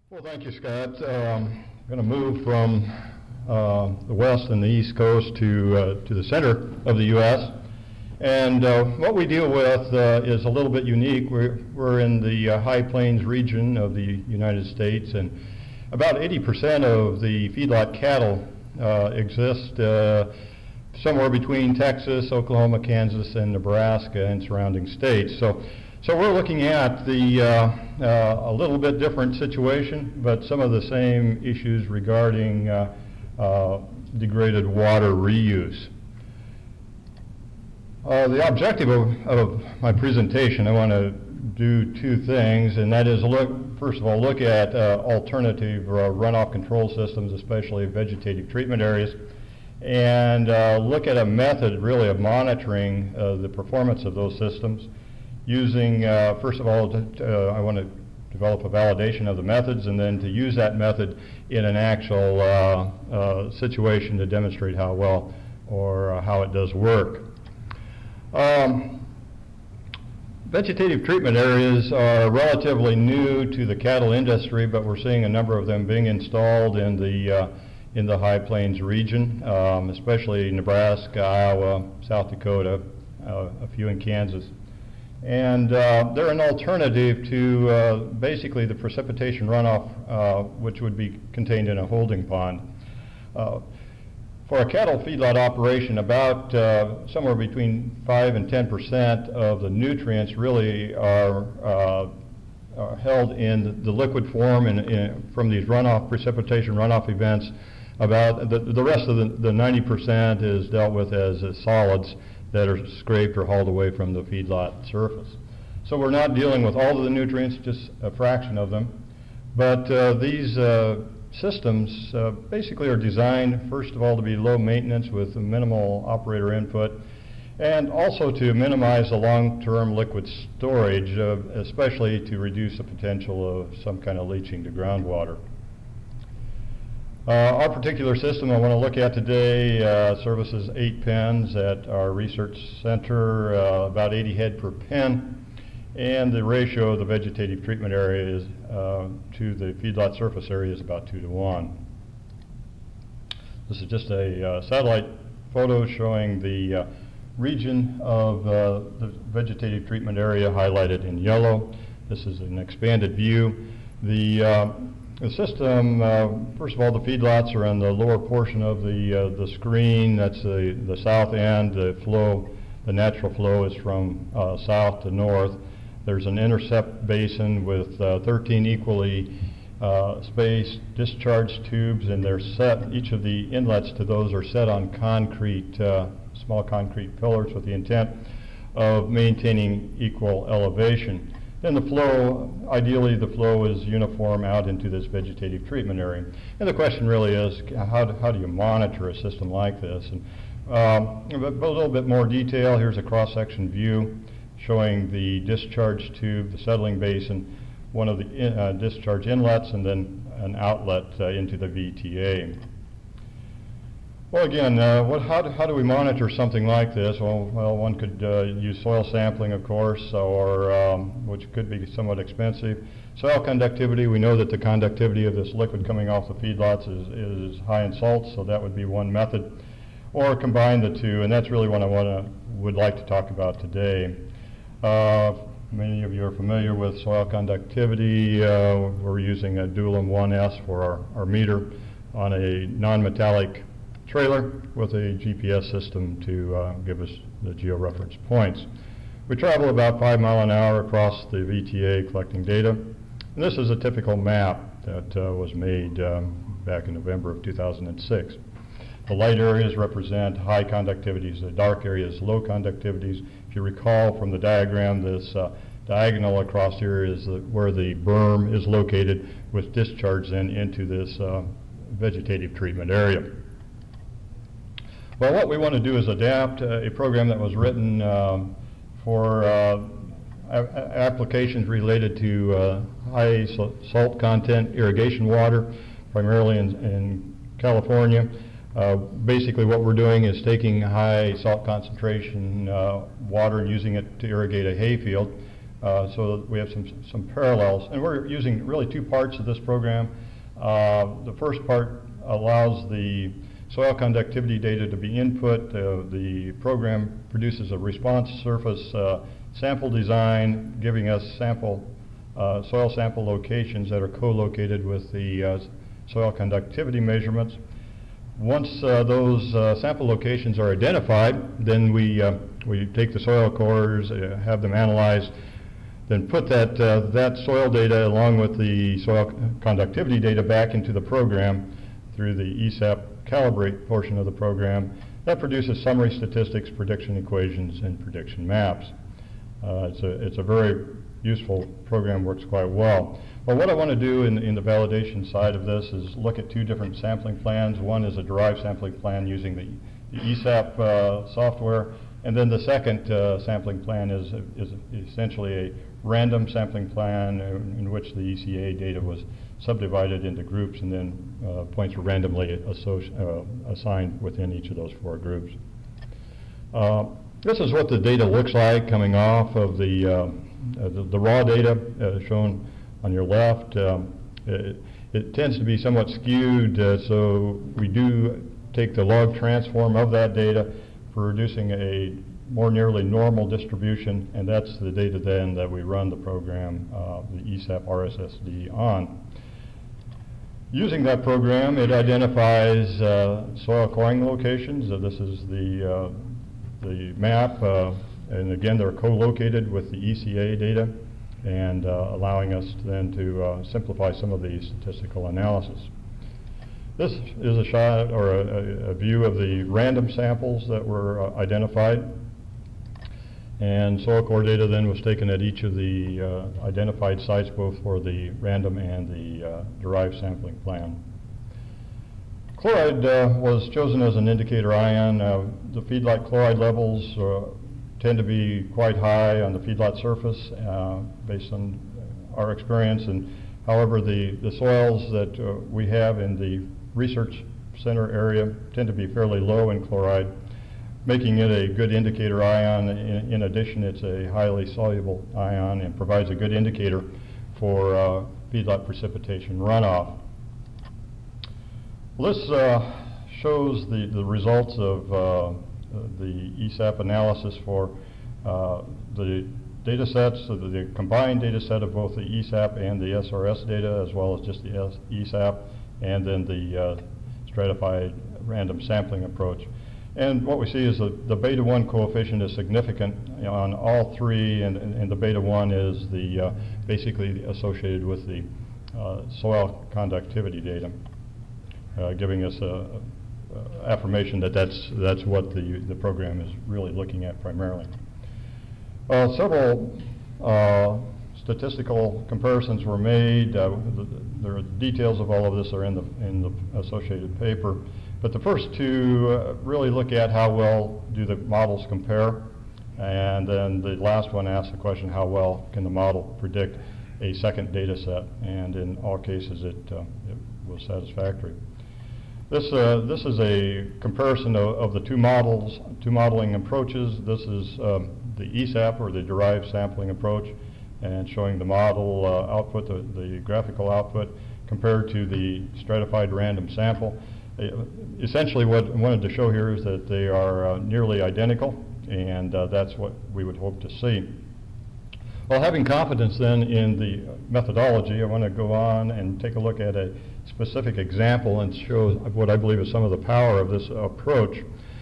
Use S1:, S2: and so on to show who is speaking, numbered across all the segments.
S1: Well, thank you, Scott. I'm going to move from the west and the east coast to the center of the U.S. And what we deal with is a little bit unique. We're in the High Plains region of the United States, and about 80% of the feedlot cattle exist somewhere between Texas, Oklahoma, Kansas, and Nebraska and surrounding states. So we're looking at a little bit different situation, but some of the same issues regarding degraded water reuse. The objective of my presentation, I want to do two things, and that is first of all, look at alternative runoff control systems, especially vegetative treatment areas, and look at a method really of monitoring the performance of those systems using, first of all, I want to develop a validation of the methods, and then to use that method in an actual situation to demonstrate how well or how it does work. Vegetative treatment areas are relatively new to the cattle industry, but we're seeing a number of them being installed in the High Plains region, especially Nebraska, Iowa, South Dakota, a few in Kansas. And they're an alternative to basically the precipitation runoff, which would be contained in a holding pond. For a cattle feedlot operation, about somewhere between 5 and 10% of the nutrients really are held in the liquid form from these precipitation runoff events. About the rest of the 90% is dealt with as solids that are scraped or hauled away from the feedlot surface. So we're not dealing with all of the nutrients, just a fraction of them. But these systems basically are designed, first of all, to be low maintenance with minimal operator input, and also to minimize the long-term liquid storage, especially to reduce the potential of some kind of leaching to groundwater. Our particular system I want to look at today services 8 pens at our research center, about 80 head per pen. And the ratio of the vegetative treatment area to the feedlot surface area is about 2 to 1. This is just a satellite photo showing the region of the vegetative treatment area highlighted in yellow. This is an expanded view. The system, first of all, the feedlots are in the lower portion of the screen. That's the south end. The natural flow is from south to north. There's an intercept basin with 13 equally spaced discharge tubes, and they're set, each of the inlets to those are set on concrete, small concrete pillars with the intent of maintaining equal elevation. Then the flow, ideally the flow is uniform out into this vegetative treatment area. And the question really is, how do you monitor a system like this? And a little bit more detail, here's a cross-section view showing the discharge tube, the settling basin, one of the discharge inlets, and then an outlet into the VTA. Well, again, how do we monitor something like this? Well, one could use soil sampling, of course, or which could be somewhat expensive. Soil conductivity, we know that the conductivity of this liquid coming off the feedlots is high in salts, so that would be one method. Or combine the two, and that's really what I would like to talk about today. Many of you are familiar with soil conductivity. We're using a Dualim 1S for our meter on a non-metallic trailer with a GPS system to give us the georeference points. We travel about 5 miles an hour across the VTA collecting data. And this is a typical map that was made back in November of 2006. The light areas represent high conductivities, the dark areas low conductivities. If you recall from the diagram, this diagonal across here is where the berm is located with discharge then into this vegetative treatment area. Well, what we want to do is adapt a program that was written for applications related to high salt content irrigation water, primarily in California. Basically what we're doing is taking high salt concentration water and using it to irrigate a hayfield. so we have some parallels. And we're using really two parts of this program. The first part allows the soil conductivity data to be input. The program produces a response surface sample design, giving us soil sample locations that are co-located with the soil conductivity measurements. Once those sample locations are identified, then we take the soil cores, have them analyzed, then put that soil data along with the soil conductivity data back into the program through the ESAP calibrate portion of the program. That produces summary statistics, prediction equations, and prediction maps. It's a very useful program, works quite well. But what I want to do in the validation side of this is look at two different sampling plans. One is a derived sampling plan using the ESAP software, and then the second sampling plan is essentially a random sampling plan in which the ECA data was subdivided into groups, and then points were randomly assigned within each of those four groups. This is what the data looks like coming off of the raw data shown on your left. It tends to be somewhat skewed, so we do take the log transform of that data, producing a more nearly normal distribution, and that's the data then that we run the program, the ESAP RSSD on. Using that program, it identifies soil coring locations. This is the map, and again, they're co-located with the ECA data, and allowing us then to simplify some of the statistical analysis. This is a shot or a view of the random samples that were identified, and soil core data then was taken at each of the identified sites, both for the random and the derived sampling plan. Chloride was chosen as an indicator ion. The feedlot chloride levels tend to be quite high on the feedlot surface based on our experience, and however the soils that we have in the research center area tend to be fairly low in chloride, making it a good indicator ion. In addition, it's a highly soluble ion and provides a good indicator for feedlot precipitation runoff. This shows the results of the ESAP analysis for the data sets, so the combined data set of both the ESAP and the SRS data, as well as just the ESAP, and then the stratified random sampling approach. And what we see is the beta 1 coefficient is significant on all three, and the beta 1 is the basically associated with the soil conductivity data, giving us a affirmation that that's what the program is really looking at primarily. Several statistical comparisons were made. The details of all of this are in the associated paper. But the first two really look at how well do the models compare, and then the last one asks the question, how well can the model predict a second data set? And in all cases, it was satisfactory. This is a comparison of the two modeling approaches. This is the ESAP, or the derived sampling approach, and showing the model output, the graphical output, compared to the stratified random sample. Essentially, what I wanted to show here is that they are nearly identical, and that's what we would hope to see. Well, having confidence then in the methodology, I want to go on and take a look at a specific example and show what I believe is some of the power of this approach.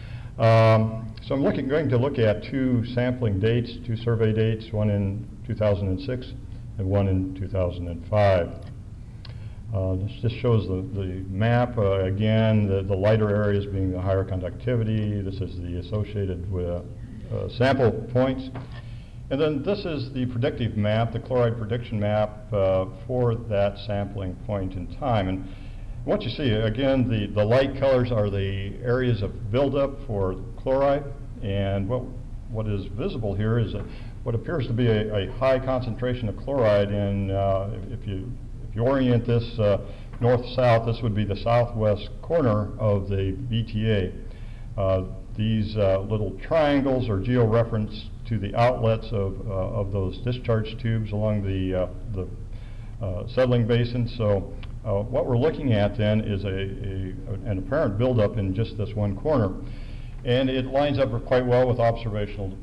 S1: So I'm going to look at two sampling dates, two survey dates, one in 2006 and one in 2005. This just shows the map. Again, the lighter areas being the higher conductivity. This is the associated with sample points. And then this is the predictive map, the chloride prediction map for that sampling point in time. And what you see, again, the light colors are the areas of buildup for chloride. And what is visible here is what appears to be a high concentration of chloride. And if you orient this north-south, this would be the southwest corner of the VTA. These little triangles are georeferenced to the outlets of those discharge tubes along the settling basin. So what we're looking at then is an apparent buildup in just this one corner. And it lines up quite well with observations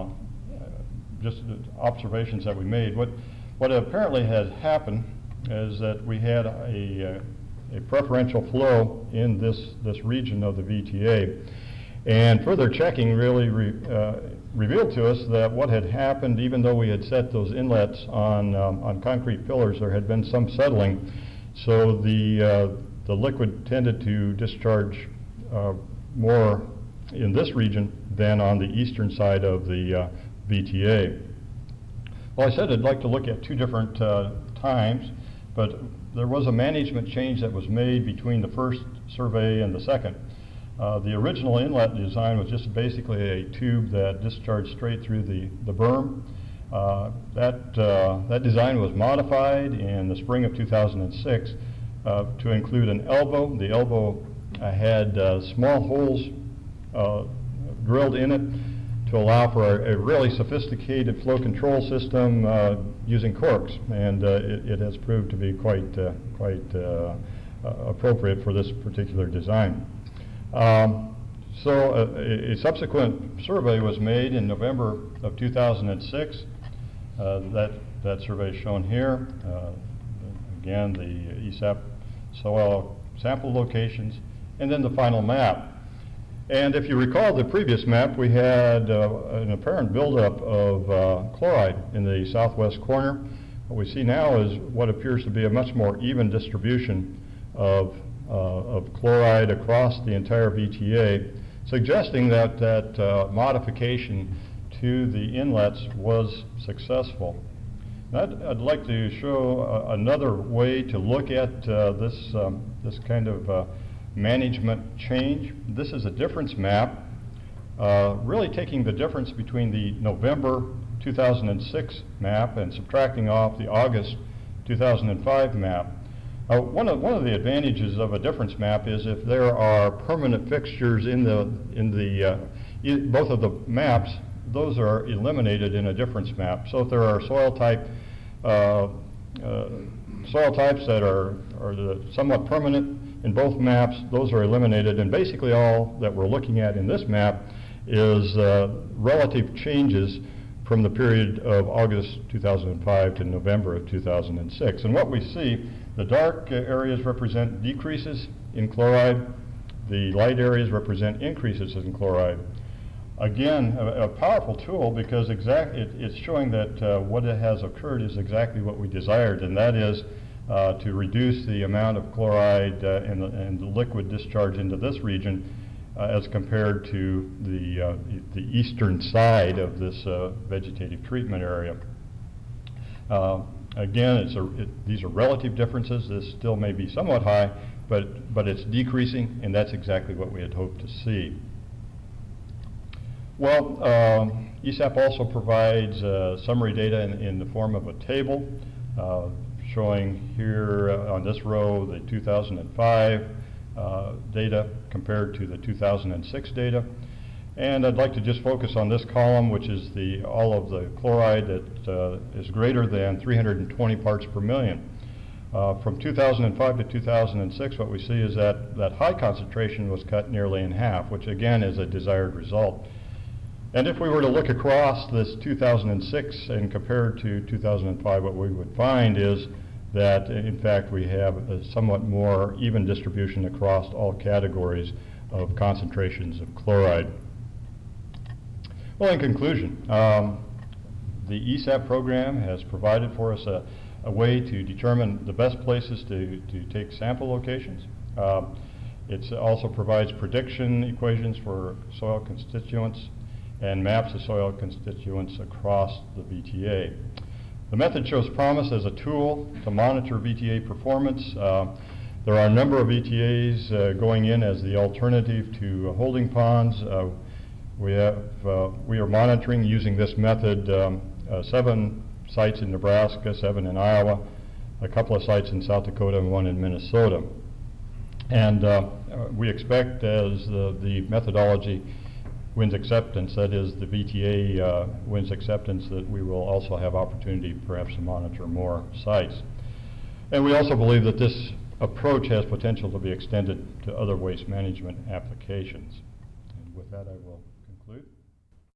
S1: that we made. What apparently has happened is that we had a preferential flow in this region of the VTA. And further checking really revealed to us that what had happened, even though we had set those inlets on concrete pillars, there had been some settling. So the liquid tended to discharge more in this region than on the eastern side of the VTA. Well, I said I'd like to look at two different times, but there was a management change that was made between the first survey and the second. The original inlet design was just basically a tube that discharged straight through the berm. That design was modified in the spring of 2006 to include an elbow. The elbow had small holes drilled in it to allow for a really sophisticated flow control system using corks, and it has proved to be quite appropriate for this particular design. So a subsequent survey was made in November of 2006. That survey is shown here. Again, the ESAP soil sample locations, and then the final map. And if you recall the previous map, we had an apparent buildup of chloride in the southwest corner. What we see now is what appears to be a much more even distribution of chloride across the entire VTA, suggesting that modification to the inlets was successful. I'd like to show another way to look at this kind of management change. This is a difference map, really taking the difference between the November 2006 map and subtracting off the August 2005 map. One of the advantages of a difference map is if there are permanent fixtures in both of the maps, those are eliminated in a difference map. So if there are soil types that are somewhat permanent in both maps, those are eliminated, and basically all that we're looking at in this map is relative changes from the period of August 2005 to November of 2006. And what we see, the dark areas represent decreases in chloride, the light areas represent increases in chloride. Again, a powerful tool because it's showing that what has occurred is exactly what we desired, and that is to reduce the amount of chloride and the liquid discharge into this region as compared to the eastern side of this vegetative treatment area. Again, these are relative differences. This still may be somewhat high, but it's decreasing, and that's exactly what we had hoped to see. Well, ESAP also provides summary data in the form of a table showing here on this row the 2005 data compared to the 2006 data. And I'd like to just focus on this column, which is all of the chloride that is greater than 320 parts per million. From 2005 to 2006, what we see is that high concentration was cut nearly in half, which again is a desired result. And if we were to look across this 2006 and compare to 2005, what we would find is that, in fact, we have a somewhat more even distribution across all categories of concentrations of chloride. Well, in conclusion, the ESAP program has provided for us a way to determine the best places to take sample locations. It also provides prediction equations for soil constituents and maps of soil constituents across the VTA. The method shows promise as a tool to monitor VTA performance. There are a number of VTAs going in as the alternative to holding ponds. We are monitoring using this method 7 sites in Nebraska, 7 in Iowa, a couple of sites in South Dakota, and 1 in Minnesota. And we expect as the methodology wins acceptance, that is the VTA wins acceptance, that we will also have opportunity perhaps to monitor more sites. And we also believe that this approach has potential to be extended to other waste management applications. And with that, I will conclude.